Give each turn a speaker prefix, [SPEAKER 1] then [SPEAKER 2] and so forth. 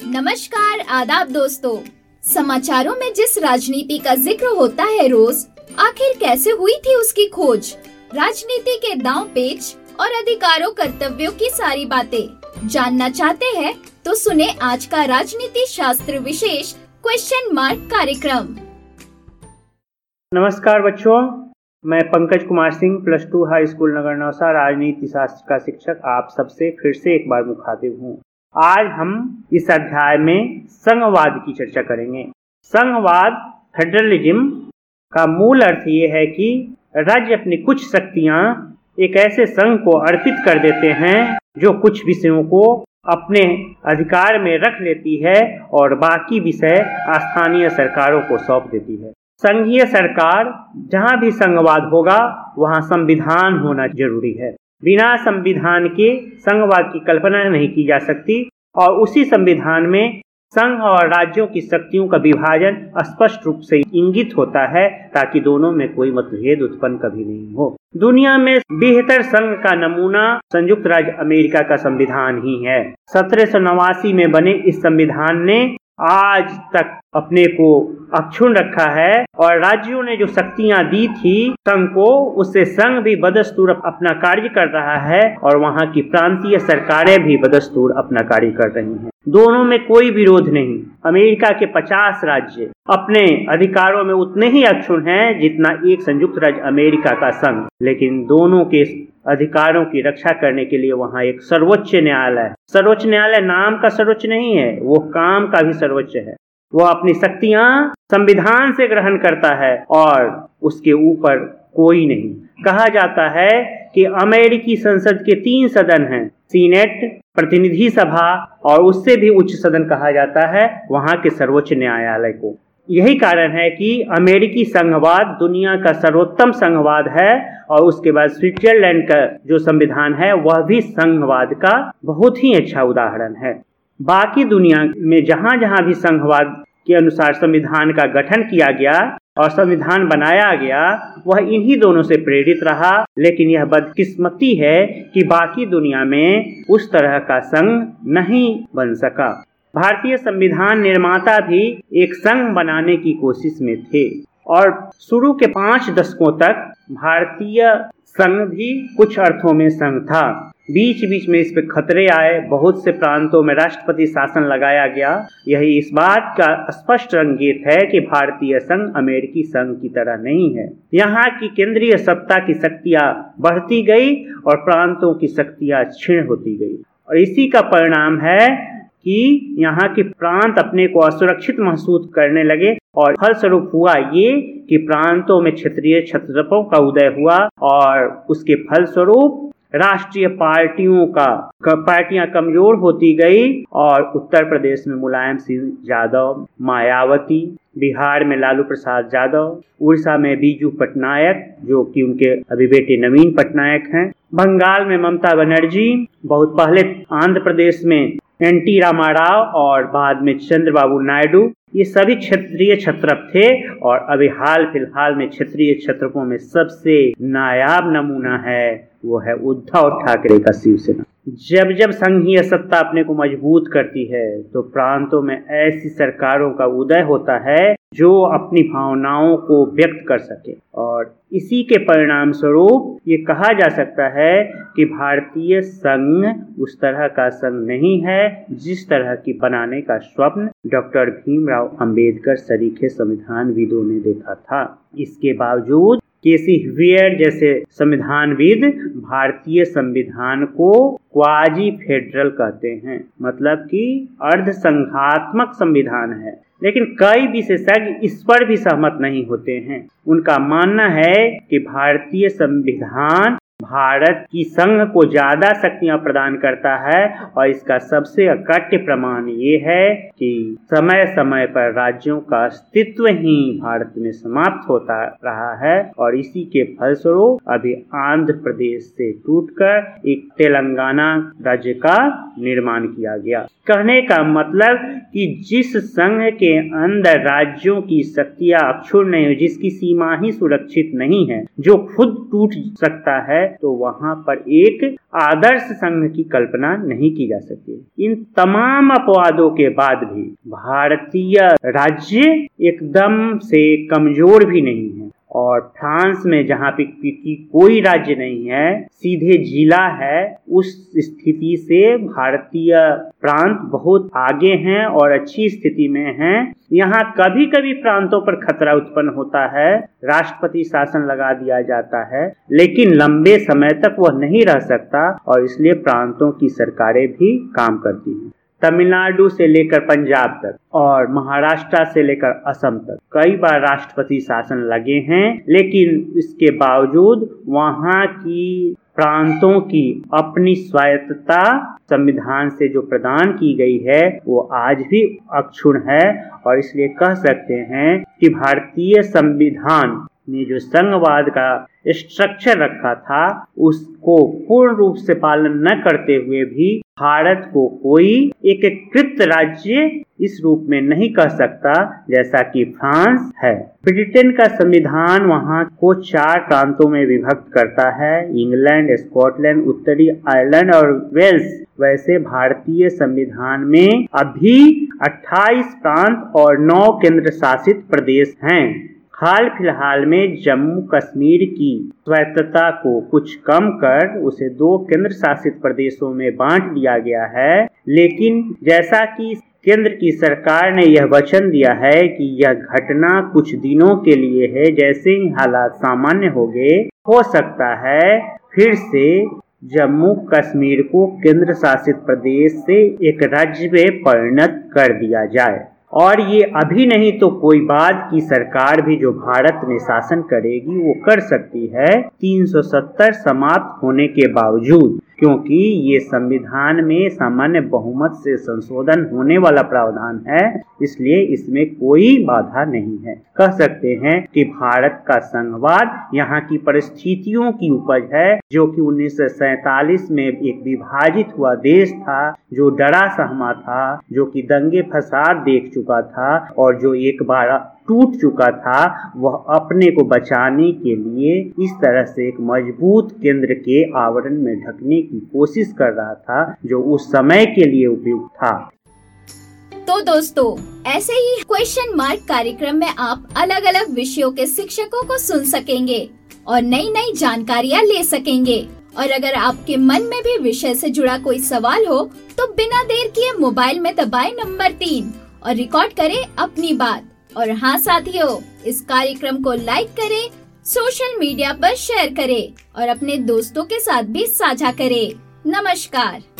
[SPEAKER 1] नमस्कार, आदाब दोस्तों। समाचारों में जिस राजनीति का जिक्र होता है रोज, आखिर कैसे हुई थी उसकी खोज? राजनीति के दांव पेच और अधिकारों कर्तव्यों की सारी बातें जानना चाहते हैं तो सुने आज का राजनीति शास्त्र विशेष क्वेश्चन मार्क कार्यक्रम।
[SPEAKER 2] नमस्कार बच्चों, मैं पंकज कुमार सिंह +2 हाई स्कूल नगर नौसा राजनीति शास्त्र का शिक्षक आप सबसे फिर से एक बार मुखातिब हूँ। आज हम इस अध्याय में संघवाद की चर्चा करेंगे। संघवाद फेडरलिज्म का मूल अर्थ ये है कि राज्य अपनी कुछ शक्तियां एक ऐसे संघ को अर्पित कर देते हैं जो कुछ विषयों को अपने अधिकार में रख लेती है और बाकी विषय स्थानीय सरकारों को सौंप देती है। संघीय सरकार जहां भी संघवाद होगा वहां संविधान होना जरूरी है। बिना संविधान के संघवाद की कल्पना नहीं की जा सकती और उसी संविधान में संघ और राज्यों की शक्तियों का विभाजन स्पष्ट रूप से इंगित होता है ताकि दोनों में कोई मतभेद उत्पन्न कभी नहीं हो। दुनिया में बेहतर संघ का नमूना संयुक्त राज्य अमेरिका का संविधान ही है। 1789 में बने इस संविधान ने आज तक अपने को अक्षुण्ण रखा है और राज्यों ने जो शक्तियां दी थी संघ को, उससे संघ भी बदस्तूर अपना कार्य कर रहा है और वहां की प्रांतीय सरकारें भी बदस्तूर अपना कार्य कर रही हैं। दोनों में कोई विरोध नहीं। अमेरिका के 50 राज्य अपने अधिकारों में उतने ही अक्षुण्ण हैं जितना एक संयुक्त राज्य अमेरिका का संघ, लेकिन दोनों के अधिकारों की रक्षा करने के लिए वहां एक सर्वोच्च न्यायालय है। सर्वोच्च न्यायालय नाम का सर्वोच्च नहीं है, वो काम का भी सर्वोच्च है। वो अपनी शक्तियां संविधान से ग्रहण करता है और उसके ऊपर कोई नहीं। कहा जाता है कि अमेरिकी संसद के 3 सदन हैं, सीनेट, प्रतिनिधि सभा और उससे भी उच्च सदन कहा जाता है वहां के सर्वोच्च न्यायालय को। यही कारण है कि अमेरिकी संघवाद दुनिया का सर्वोत्तम संघवाद है और उसके बाद स्विट्जरलैंड का जो संविधान है वह भी संघवाद का बहुत ही अच्छा उदाहरण है। बाकी दुनिया में जहां जहां भी संघवाद के अनुसार संविधान का गठन किया गया और संविधान बनाया गया वह इन्हीं दोनों से प्रेरित रहा, लेकिन यह बदकिस्मती है कि बाकी दुनिया में उस तरह का संघ नहीं बन सका। भारतीय संविधान निर्माता भी एक संघ बनाने की कोशिश में थे और शुरू के 5 दशकों तक भारतीय संघ भी कुछ अर्थों में संघ था। बीच बीच में इस पे खतरे आए, बहुत से प्रांतों में राष्ट्रपति शासन लगाया गया। यही इस बात का स्पष्ट संकेत है कि भारतीय संघ अमेरिकी संघ की तरह नहीं है। यहाँ की केंद्रीय सत्ता की शक्तियां बढ़ती गई और प्रांतों की शक्तियां क्षीण होती गई और इसी का परिणाम है कि यहाँ के प्रांत अपने को असुरक्षित महसूस करने लगे और फलस्वरूप हुआ ये कि प्रांतों में क्षेत्रीय छत्रपों का उदय हुआ और उसके फलस्वरूप राष्ट्रीय पार्टियां कमजोर होती गई और उत्तर प्रदेश में मुलायम सिंह यादव, मायावती, बिहार में लालू प्रसाद यादव, उड़ीसा में बीजू पटनायक जो कि उनके अभी बेटे नवीन पटनायक हैं, बंगाल में ममता बनर्जी, बहुत पहले आंध्र प्रदेश में NT रामाराव और बाद में चंद्रबाबू नायडू, ये सभी क्षेत्रीय क्षत्रप थे और अभी हाल फिलहाल में क्षेत्रीय क्षत्रपों में सबसे नायाब नमूना है वो है उद्धव ठाकरे का शिवसेना। जब जब संघीय सत्ता अपने को मजबूत करती है तो प्रांतों में ऐसी सरकारों का उदय होता है जो अपनी भावनाओं को व्यक्त कर सके और इसी के परिणाम स्वरूप ये कहा जा सकता है कि भारतीय संघ उस तरह का संघ नहीं है जिस तरह की बनाने का स्वप्न डॉक्टर भीमराव अंबेडकर सरीखे संविधानविदों ने देखा था। इसके बावजूद केसी व्हीयर जैसे संविधानविद भारतीय संविधान को क्वाजी फेडरल कहते हैं, मतलब कि अर्ध संघात्मक संविधान है। लेकिन कई विशेषज्ञ इस पर भी सहमत नहीं होते हैं। उनका मानना है कि भारतीय संविधान भारत की संघ को ज्यादा शक्तियां प्रदान करता है और इसका सबसे अकट्य प्रमाण ये है कि समय समय पर राज्यों का अस्तित्व ही भारत में समाप्त होता रहा है और इसी के फलस्वरूप अभी आंध्र प्रदेश से टूटकर एक तेलंगाना राज्य का निर्माण किया गया। कहने का मतलब कि जिस संघ के अंदर राज्यों की शक्तियां अक्षुण्ण नहीं, जिसकी सीमा ही सुरक्षित नहीं है, जो खुद टूट सकता है, तो वहाँ पर एक आदर्श संघ की कल्पना नहीं की जा सकती। इन तमाम अपवादों के बाद भी भारतीय राज्य एकदम से कमजोर भी नहीं है, और फ्रांस में जहाँ पे कोई राज्य नहीं है, सीधे जिला है, उस स्थिति से भारतीय प्रांत बहुत आगे हैं और अच्छी स्थिति में हैं। यहाँ कभी कभी प्रांतों पर खतरा उत्पन्न होता है, राष्ट्रपति शासन लगा दिया जाता है, लेकिन लंबे समय तक वह नहीं रह सकता और इसलिए प्रांतों की सरकारें भी काम करती हैं। तमिलनाडु से लेकर पंजाब तक और महाराष्ट्र से लेकर असम तक कई बार राष्ट्रपति शासन लगे हैं, लेकिन इसके बावजूद वहाँ की प्रांतों की अपनी स्वायत्तता संविधान से जो प्रदान की गई है वो आज भी अक्षुण्ण है। और इसलिए कह सकते हैं कि भारतीय संविधान ने जो संघवाद का स्ट्रक्चर रखा था उसको पूर्ण रूप से पालन न करते हुए भी भारत को कोई एकीकृत राज्य इस रूप में नहीं कह सकता जैसा कि फ्रांस है। ब्रिटेन का संविधान वहाँ को 4 प्रांतों में विभक्त करता है, इंग्लैंड, स्कॉटलैंड, उत्तरी आयरलैंड और वेल्स। वैसे भारतीय संविधान में अभी 28 प्रांत और 9 केंद्र शासित प्रदेश हैं। हाल फिलहाल में जम्मू कश्मीर की स्वायत्तता को कुछ कम कर उसे 2 केंद्र शासित प्रदेशों में बांट दिया गया है, लेकिन जैसा कि केंद्र की सरकार ने यह वचन दिया है कि यह घटना कुछ दिनों के लिए है, जैसे ही हालात सामान्य हो गए हो सकता है फिर से जम्मू कश्मीर को केंद्र शासित प्रदेश से एक राज्य में परिणत कर दिया जाए। और ये अभी नहीं तो कोई बाद की सरकार भी जो भारत में शासन करेगी वो कर सकती है 370 समाप्त होने के बावजूद, क्योंकि ये संविधान में सामान्य बहुमत से संशोधन होने वाला प्रावधान है, इसलिए इसमें कोई बाधा नहीं है। कह सकते हैं कि भारत का संघवाद यहाँ की परिस्थितियों की उपज है, जो कि 1947 में एक विभाजित हुआ देश था, जो डरा सहमा था, जो कि दंगे फसाद देख चुका था और जो एक बार टूट चुका था, वह अपने को बचाने के लिए इस तरह से एक मजबूत केंद्र के आवरण में ढकने की कोशिश कर रहा था, जो उस समय के लिए उपयुक्त था।
[SPEAKER 1] तो दोस्तों, ऐसे ही क्वेश्चन मार्क कार्यक्रम में आप अलग अलग विषयों के शिक्षकों को सुन सकेंगे और नई नई जानकारियाँ ले सकेंगे। और अगर आपके मन में भी विषय से जुड़ा कोई सवाल हो तो बिना देर किए मोबाइल में दबाएं नंबर 3 और रिकॉर्ड करें अपनी बात। और हाँ साथियों, इस कार्यक्रम को लाइक करें, सोशल मीडिया पर शेयर करें और अपने दोस्तों के साथ भी साझा करें। नमस्कार।